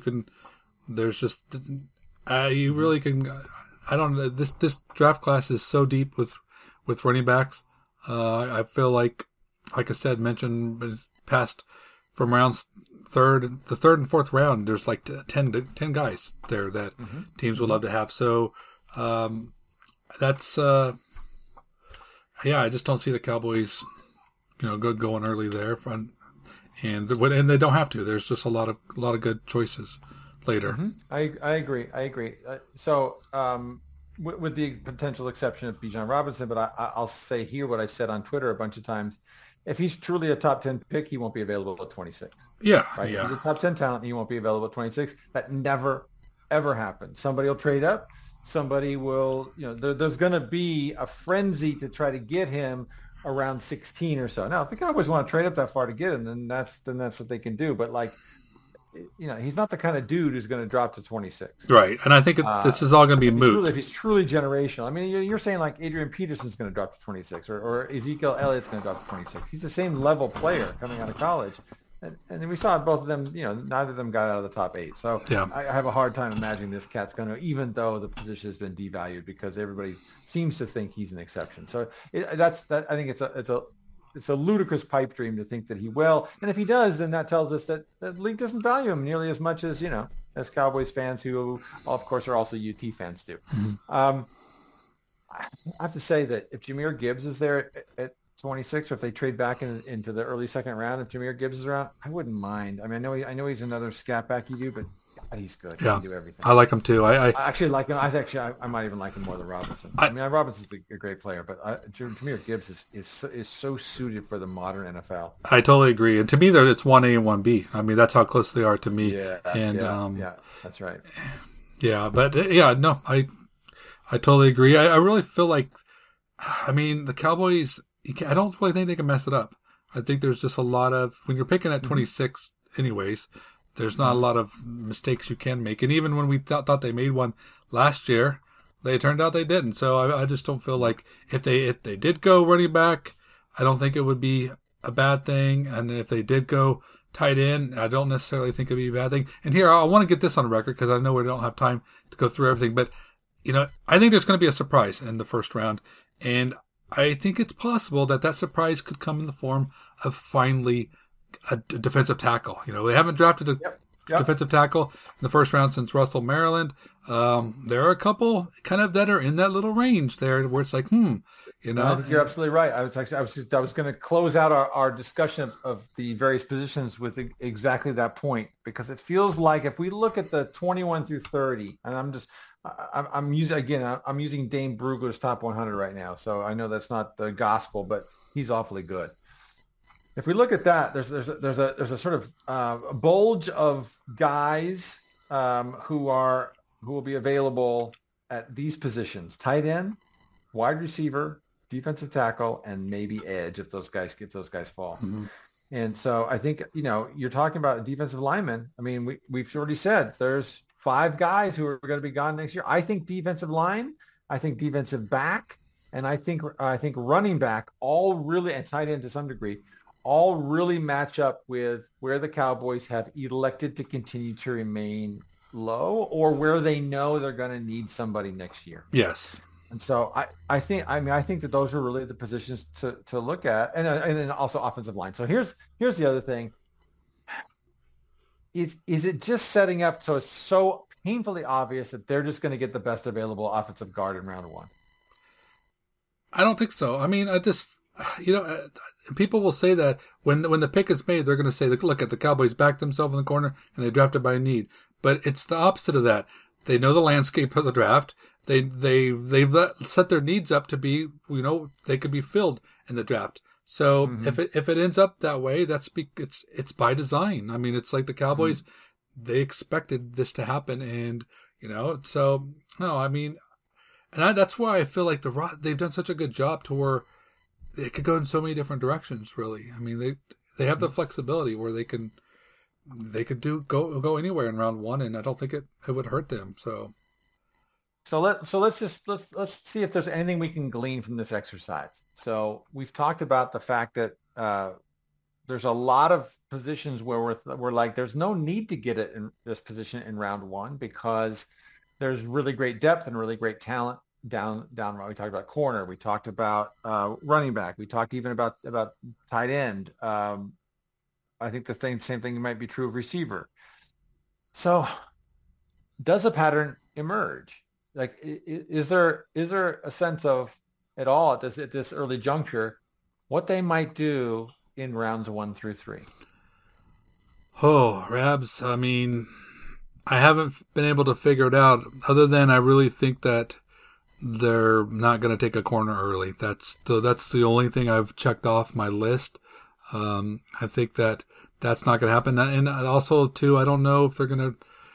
you really can, I don't know, this draft class is so deep with running backs. I feel like I said, mentioned past from rounds the 3rd and 4th round, there's 10 guys there that teams would love to have. So that's I just don't see the Cowboys going early there, and they don't have to. There's just a lot of good choices later. Mm-hmm. I agree. So with the potential exception of Bijan Robinson, but I'll say here what I've said on Twitter a bunch of times. If he's truly a top 10 pick, he won't be available at 26. Yeah. Right? Yeah. If he's a top 10 talent, he won't be available at 26. That never, ever happens. Somebody will trade up. Somebody will, there's going to be a frenzy to try to get him around 16 or so. Now, if the Cowboys want to trade up that far to get him, then that's what they can do. But he's not the kind of dude who's going to drop to 26. Right. And I think this is all going to be moot. If he's truly generational. I mean, you're saying Adrian Peterson's going to drop to 26 or Ezekiel Elliott's going to drop to 26. He's the same level player coming out of college. And we saw both of them, neither of them got out of the top 8. So yeah. I have a hard time imagining this cat's going to, even though the position has been devalued, because everybody seems to think he's an exception. So I think it's a it's a ludicrous pipe dream to think that he will. And if he does, then that tells us that the league doesn't value him nearly as much as, as Cowboys fans who, of course, are also UT fans do. I have to say that if Jahmyr Gibbs is there at 26, or if they trade back into the early second round, if Jahmyr Gibbs is around, I wouldn't mind. I mean, I know he's another scat back you do, but God, he's good. He can do everything. I like him too. I actually like him. I might even like him more than Robinson. Robinson's a great player, but Jahmyr Gibbs is so suited for the modern NFL. I totally agree. And to me, it's 1A and 1B. I mean, that's how close they are to me. Yeah, that's right. Yeah, but no, I totally agree. I really feel like, I mean, the Cowboys, I don't really think they can mess it up. I think there's just a lot of, when you're picking at 26 anyways, there's not a lot of mistakes you can make. And even when we thought they made one last year, they turned out they didn't. So I just don't feel like if they did go running back, I don't think it would be a bad thing. And if they did go tight end, I don't necessarily think it'd be a bad thing. And here, I want to get this on record because I know we don't have time to go through everything. But, I think there's going to be a surprise in the first round. And I think it's possible that surprise could come in the form of finally a defensive tackle. They haven't drafted a defensive tackle in the first round since Russell Maryland. There are a couple kind of that are in that little range there where it's like, I think you're absolutely right. I was going to close out our discussion of the various positions with exactly that point, because it feels like if we look at the 21 through 30, and I'm using Dane Brugler's top 100 right now, so I know that's not the gospel, but he's awfully good. If we look at that, there's a sort of bulge of guys who will be available at these positions: tight end, wide receiver, defensive tackle, and maybe edge if those guys fall. Mm-hmm. And so I think you're talking about defensive linemen. I mean, we've already said there's 5 guys who are going to be gone next year. I think defensive line, I think defensive back, and I think running back, all really, and tight end to some degree, all really match up with where the Cowboys have elected to continue to remain low, or where they know they're going to need somebody next year. Yes. And so I think that those are really the positions to look at, and then also offensive line. So here's the other thing. Is it just setting up so it's so painfully obvious that they're just going to get the best available offensive guard in round 1? I don't think so. I mean, people will say that when the pick is made, they're going to say, look at the Cowboys backed themselves in the corner and they drafted by need. But it's the opposite of that. They know the landscape of the draft. They've set their needs up to be, they could be filled in the draft. So if it ends up that way, it's by design. I mean, it's like the Cowboys, they expected this to happen, and so no, I mean, and that's why I feel like they've done such a good job to where it could go in so many different directions. Really, I mean, they have the flexibility where they could go anywhere in round 1, and I don't think it would hurt them. So let's see if there's anything we can glean from this exercise. So we've talked about the fact that there's a lot of positions where we're like, there's no need to get it in this position in round 1 because there's really great depth and really great talent down. We talked about corner. We talked about running back. We talked even about tight end. I think the same thing might be true of receiver. So does a pattern emerge? Like, is there a sense of at all at this early juncture what they might do in rounds 1 through 3? Oh, Rabs, I mean, I haven't been able to figure it out, other than I really think that they're not going to take a corner early. That's the only thing I've checked off my list. I think that's not going to happen. And also, too, I don't know if they're going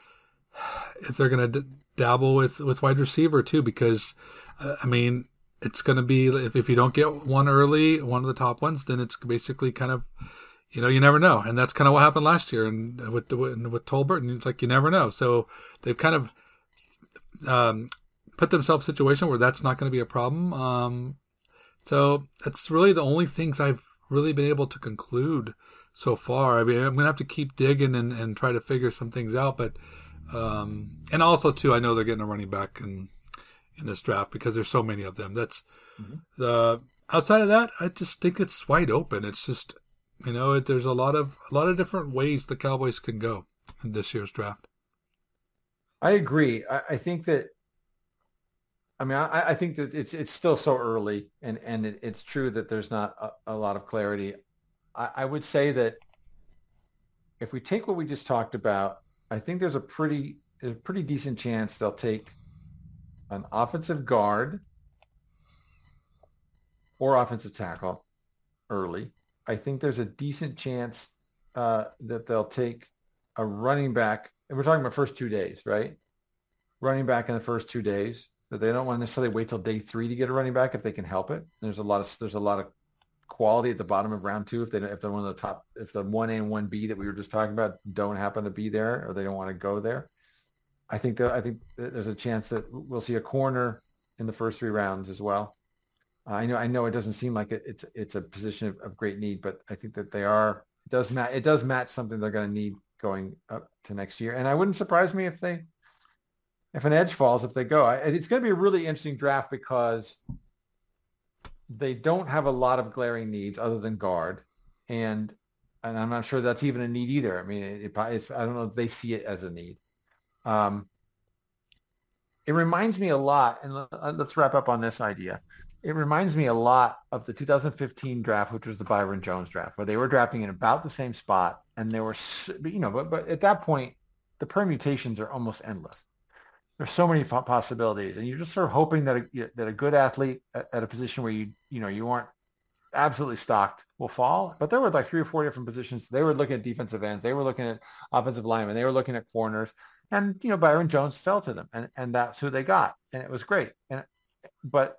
to dabble with wide receiver too, because I mean, it's going to be, if you don't get one early, one of the top ones, then it's basically kind of, you never know. And that's kind of what happened last year and with Tolbert, and it's like, you never know. So they've kind of put themselves in a situation where that's not going to be a problem. So that's really the only things I've really been able to conclude so far. I mean, I'm going to have to keep digging and try to figure some things out, but and also too, I know they're getting a running back in this draft because there's so many of them. That's outside of that, I just think it's wide open. It's just, there's a lot of different ways the Cowboys can go in this year's draft. I agree. I think that, I think that it's still so early, and it's true that there's not a lot of clarity. I would say that if we take what we just talked about, I think there's a pretty decent chance they'll take an offensive guard or offensive tackle early. I think there's a decent chance that they'll take a running back, and we're talking about first 2 days, right? Running back in the first 2 days. That they don't want to necessarily wait till day 3 to get a running back if they can help it. There's a lot of quality at the bottom of round 2 if they're one of the top, if the 1A and 1B that we were just talking about don't happen to be there or they don't want to go there. I think there's a chance that we'll see a corner in the first 3 rounds as well. I know it doesn't seem like it's a position of great need, but I think that it does match something they're going to need going up to next year. And I wouldn't surprise me if an edge falls, if they go. It's going to be a really interesting draft because they don't have a lot of glaring needs other than guard. And I'm not sure that's even a need either. I mean, I don't know if they see it as a need. It reminds me a lot, and let's wrap up on this idea. It reminds me a lot of the 2015 draft, which was the Byron Jones draft, where they were drafting in about the same spot. And there were, but at that point, the permutations are almost endless. There's so many possibilities, and you're just sort of hoping that a good athlete at a position where you aren't absolutely stocked will fall. But there were like 3 or 4 different positions. They were looking at defensive ends, they were looking at offensive linemen, they were looking at corners, and Byron Jones fell to them, and that's who they got, and it was great. But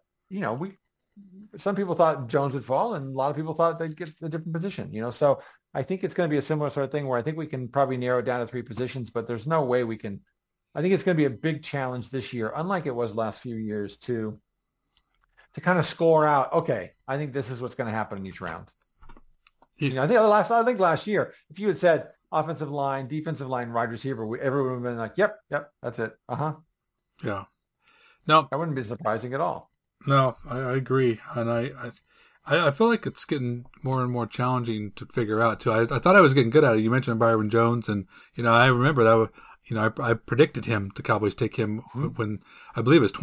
some people thought Jones would fall, and a lot of people thought they'd get a different position. So I think it's going to be a similar sort of thing where I think we can probably narrow it down to 3 positions, but there's no way we can. I think it's going to be a big challenge this year, unlike it was last few years, to kind of score out, okay, I think this is what's going to happen in each round. I think last year, if you had said offensive line, defensive line, wide receiver, everyone would have been like, yep, that's it. Yeah. No. That wouldn't be surprising at all. No, I agree. And I feel like it's getting more and more challenging to figure out, too. I thought I was getting good at it. You mentioned Byron Jones, and, I remember that I predicted the Cowboys take him when I believe it was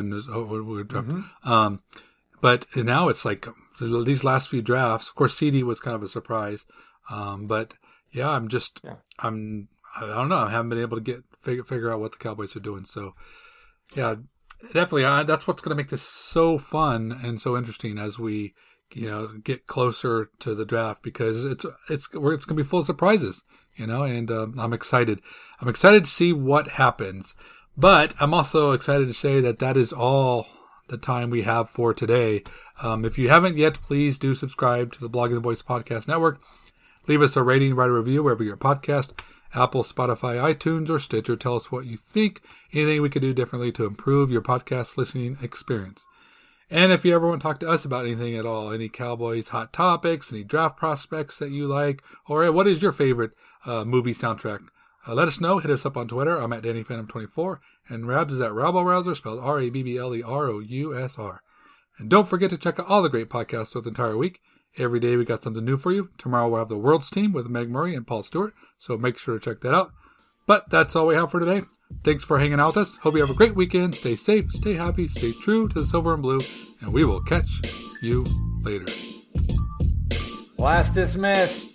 27. But now it's like these last few drafts, of course, CD was kind of a surprise. But yeah, I don't know. I haven't been able to figure out what the Cowboys are doing. So yeah, definitely. That's what's going to make this so fun and so interesting as we, get closer to the draft, because it's going to be full of surprises. And I'm excited. I'm excited to see what happens. But I'm also excited to say that is all the time we have for today. If you haven't yet, please do subscribe to the Blogging the Boys Podcast Network. Leave us a rating, write a review wherever your podcast, Apple, Spotify, iTunes, or Stitcher. Tell us what you think, anything we could do differently to improve your podcast listening experience. And if you ever want to talk to us about anything at all, any Cowboys hot topics, any draft prospects that you like, or what is your favorite movie soundtrack, let us know. Hit us up on Twitter. I'm at DannyPhantom24, and Rabs is at RabbleRouser, spelled RABBLEROUSR. And don't forget to check out all the great podcasts throughout the entire week. Every day we got something new for you. Tomorrow we'll have the World's Team with Meg Murray and Paul Stewart, so make sure to check that out. But that's all we have for today. Thanks for hanging out with us. Hope you have a great weekend. Stay safe, stay happy, stay true to the silver and blue, and we will catch you later. Class dismissed.